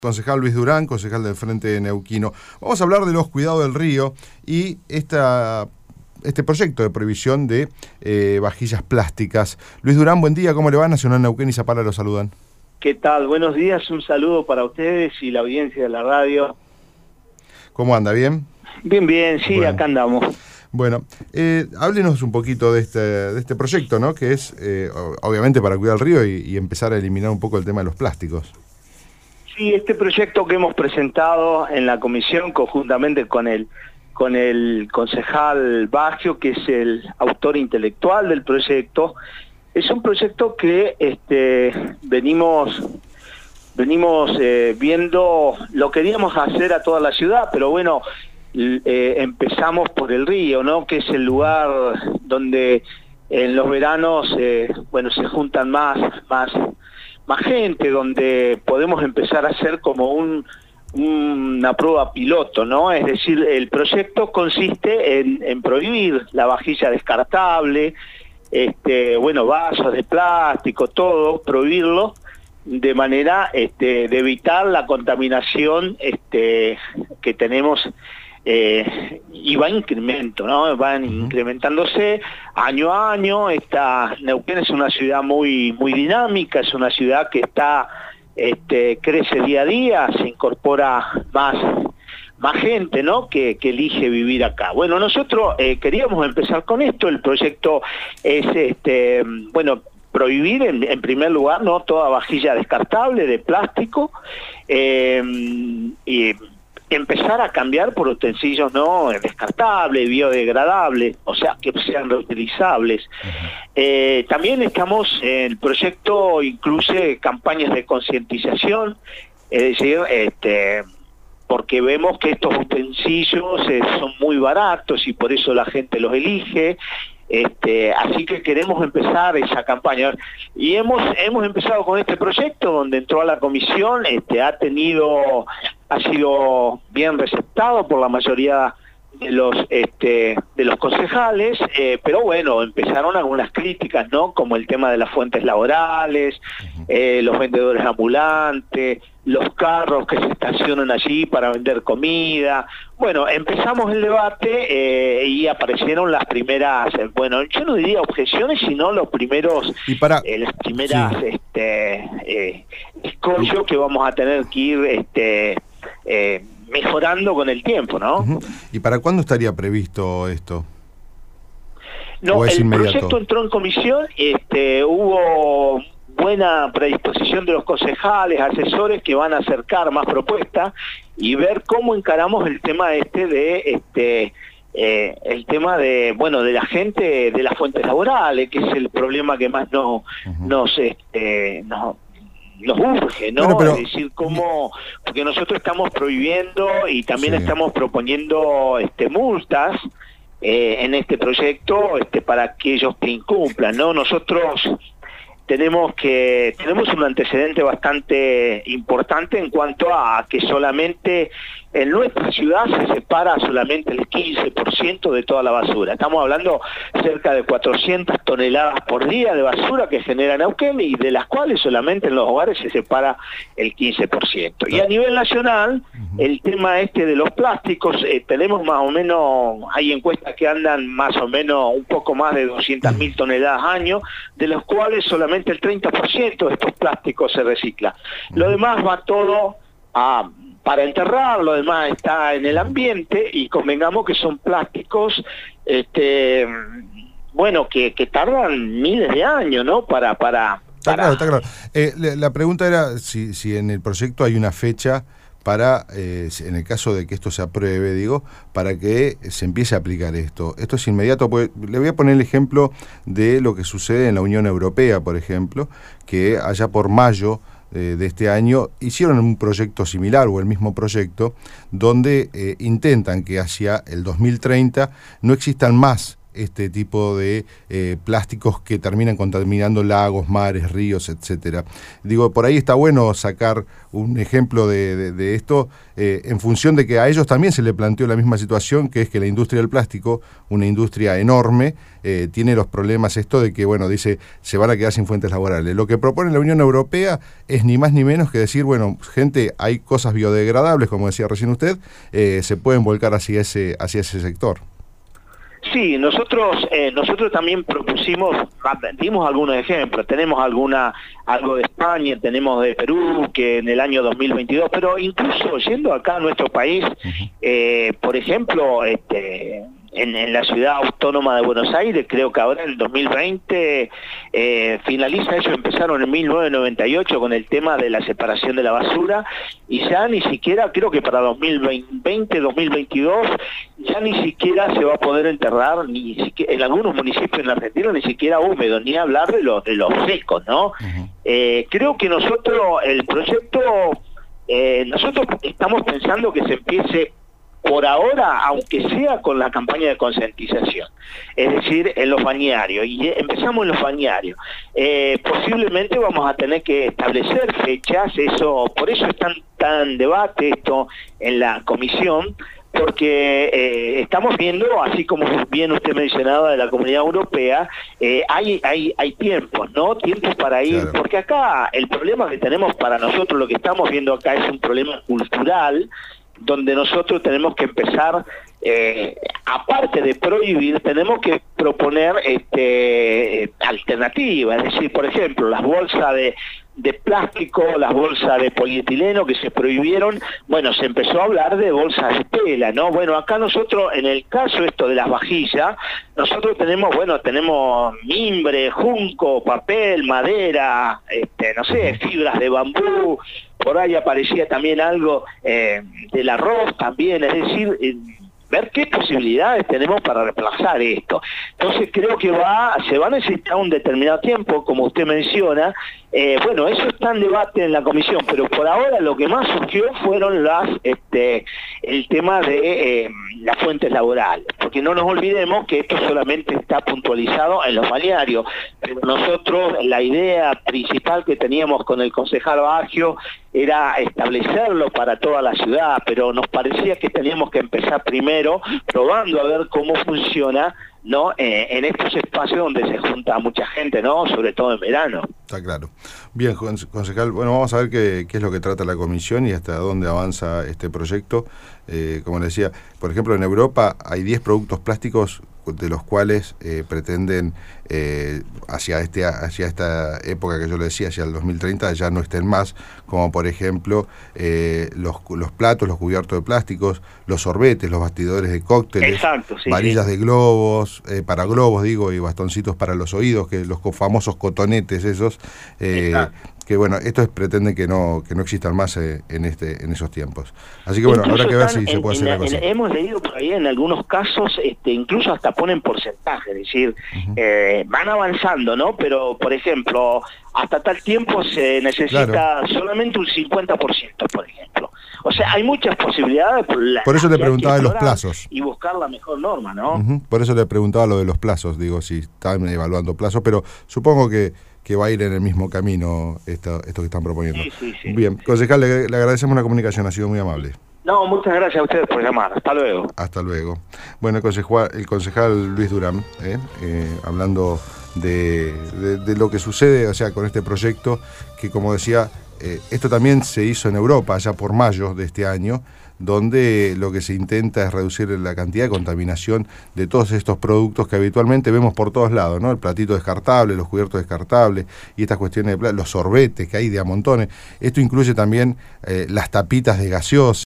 Concejal Luis Durán, concejal del Frente Neuquino. Vamos a hablar de los cuidados del río y este proyecto de prohibición de vajillas plásticas. Luis Durán, buen día, ¿cómo le va? Nacional Neuquén y Zapala lo saludan. ¿Qué tal? Buenos días, un saludo para ustedes y la audiencia de la radio. ¿Cómo anda? ¿Bien? Bien, sí, bueno. Acá andamos. Bueno, háblenos un poquito de este proyecto, ¿no? Que es, obviamente, para cuidar el río y empezar a eliminar un poco el tema de los plásticos. Sí, este proyecto que hemos presentado en la comisión conjuntamente con el concejal Baggio, que es el autor intelectual del proyecto, es un proyecto que venimos viendo, lo queríamos hacer a toda la ciudad, pero bueno, empezamos por el río, ¿no? Que es el lugar donde en los veranos se juntan más gente, donde podemos empezar a hacer como una prueba piloto, ¿no? Es decir, el proyecto consiste en prohibir la vajilla descartable, vasos de plástico, todo, prohibirlo de manera de evitar la contaminación que tenemos. Y va en incremento, ¿no? Van incrementándose año a año. Neuquén es una ciudad muy dinámica, es una ciudad que crece día a día, se incorpora más gente, ¿no? que elige vivir acá. Bueno, nosotros queríamos empezar con esto. El proyecto es prohibir en primer lugar, ¿no?, toda vajilla descartable de plástico, y empezar a cambiar por utensilios no descartables, biodegradables, o sea, que sean reutilizables. También el proyecto incluye campañas de concientización, es decir, porque vemos que estos utensilios son muy baratos y por eso la gente los elige. Así que queremos empezar esa campaña y hemos empezado con este proyecto donde entró a la comisión, ha sido bien receptado por la mayoría de los concejales, pero bueno, empezaron algunas críticas, ¿no? Como el tema de las fuentes laborales, los vendedores ambulantes, los carros que se estacionan allí para vender comida. Bueno, empezamos el debate y aparecieron las primeras, yo no diría objeciones, sino las primeras escollos que vamos a tener que ir mejorando con el tiempo, ¿no? ¿Y para cuándo estaría previsto esto? No, el proyecto entró en comisión, hubo buena predisposición de los concejales, asesores que van a acercar más propuestas y ver cómo encaramos el tema de la gente, de las fuentes laborales, que es el problema que más nos urge, ¿no? Pero, es decir, porque nosotros estamos prohibiendo y también estamos proponiendo multas en este proyecto para aquellos que incumplan, ¿no? Nosotros tenemos un antecedente bastante importante en cuanto a que solamente en nuestra ciudad se separa solamente el 15% de toda la basura. Estamos hablando cerca de 400 toneladas por día de basura que genera Neuquén y de las cuales solamente en los hogares se separa el 15%. Y a nivel nacional, el tema de los plásticos, tenemos más o menos, hay encuestas que andan más o menos un poco más de 200.000 toneladas año, de los cuales solamente el 30% de estos plásticos se recicla. Lo demás va todo para enterrar, lo demás está en el ambiente y convengamos que son plásticos que tardan miles de años, ¿no? Está claro. La pregunta era si en el proyecto hay una fecha para, en el caso de que esto se apruebe, para que se empiece a aplicar esto. Esto es inmediato, porque le voy a poner el ejemplo de lo que sucede en la Unión Europea, por ejemplo, que allá por mayo de este año hicieron un proyecto similar o el mismo proyecto donde intentan que hacia el 2030 no existan más este tipo de plásticos que terminan contaminando lagos, mares, ríos, etcétera. Digo, por ahí está bueno sacar un ejemplo de esto en función de que a ellos también se le planteó la misma situación, que es que la industria del plástico, una industria enorme, tiene los problemas esto de que, bueno, dice, se van a quedar sin fuentes laborales. Lo que propone la Unión Europea es ni más ni menos que decir, bueno, gente, hay cosas biodegradables, como decía recién usted, se pueden volcar hacia ese sector. Sí, nosotros también propusimos, dimos algunos ejemplos, tenemos algo de España, tenemos de Perú, que en el año 2022, pero incluso yendo acá a nuestro país, por ejemplo, en la ciudad autónoma de Buenos Aires, creo que ahora en el 2020 finaliza, ellos empezaron en 1998 con el tema de la separación de la basura, y ya ni siquiera, creo que para 2020, 2022, ya ni siquiera se va a poder enterrar, ni siquiera, en algunos municipios en la Argentina, ni siquiera húmedo, ni hablar de los secos, ¿no? Creo que nosotros, el proyecto, nosotros estamos pensando que se empiece por ahora, aunque sea con la campaña de concientización, es decir, en los balnearios, y empezamos en los balnearios. Posiblemente vamos a tener que establecer fechas, por eso está tan debate esto en la comisión, porque estamos viendo, así como bien usted mencionaba de la Comunidad Europea, hay tiempos, ¿no? Tiempos para ir, claro. Porque acá el problema que tenemos para nosotros, lo que estamos viendo acá es un problema cultural, donde nosotros tenemos que empezar, aparte de prohibir, tenemos que proponer alternativas, es decir, por ejemplo, las bolsas de plástico, las bolsas de polietileno que se prohibieron, bueno, se empezó a hablar de bolsas de tela, ¿no? Bueno, acá nosotros, en el caso esto de las vajillas, nosotros tenemos mimbre, junco, papel, madera, no sé, fibras de bambú, por ahí aparecía también algo del arroz también, es decir, ver qué posibilidades tenemos para reemplazar esto. Entonces creo que se va a necesitar un determinado tiempo, como usted menciona. Bueno, eso está en debate en la comisión, pero por ahora lo que más surgió fueron el tema de las fuentes laborales, porque no nos olvidemos que esto solamente está puntualizado en los balnearios, pero nosotros la idea principal que teníamos con el concejal Baggio era establecerlo para toda la ciudad, pero nos parecía que teníamos que empezar primero probando a ver cómo funciona, ¿no? En estos espacios donde se junta mucha gente, ¿no? Sobre todo en verano. Está claro. Bien, concejal, bueno, vamos a ver qué es lo que trata la comisión y hasta dónde avanza este proyecto. Como le decía, por ejemplo, en Europa hay 10 productos plásticos de los cuales pretenden hacia esta época que yo le decía, hacia el 2030, ya no estén más, como por ejemplo los platos, los cubiertos de plásticos, los sorbetes, los bastidores de cócteles, exacto, sí, varillas de globos, para globos digo, y bastoncitos para los oídos, que los famosos cotonetes esos, que bueno, esto pretende que no existan más en esos tiempos. Así que bueno, habrá que ver si se puede hacer la cosa. Hemos leído por ahí en algunos casos, incluso hasta ponen porcentaje, es decir, van avanzando, ¿no? Pero, por ejemplo, hasta tal tiempo se necesita solamente un 50%, por ejemplo. O sea, hay muchas posibilidades. Por eso le preguntaba de los plazos. Y buscar la mejor norma, ¿no? Por eso le preguntaba lo de los plazos, digo, si están evaluando plazos, pero supongo que va a ir en el mismo camino esto que están proponiendo. Sí. Bien, concejal, le agradecemos la comunicación, ha sido muy amable. No, muchas gracias a ustedes por llamar. Hasta luego. Hasta luego. Bueno, el concejal Luis Durán, hablando de lo que sucede, o sea, con este proyecto, que como decía, esto también se hizo en Europa, allá por mayo de este año, donde lo que se intenta es reducir la cantidad de contaminación de todos estos productos que habitualmente vemos por todos lados, ¿no? El platito descartable, los cubiertos descartables y estas cuestiones de los sorbetes que hay de a montones. Esto incluye también las tapitas de gaseosa.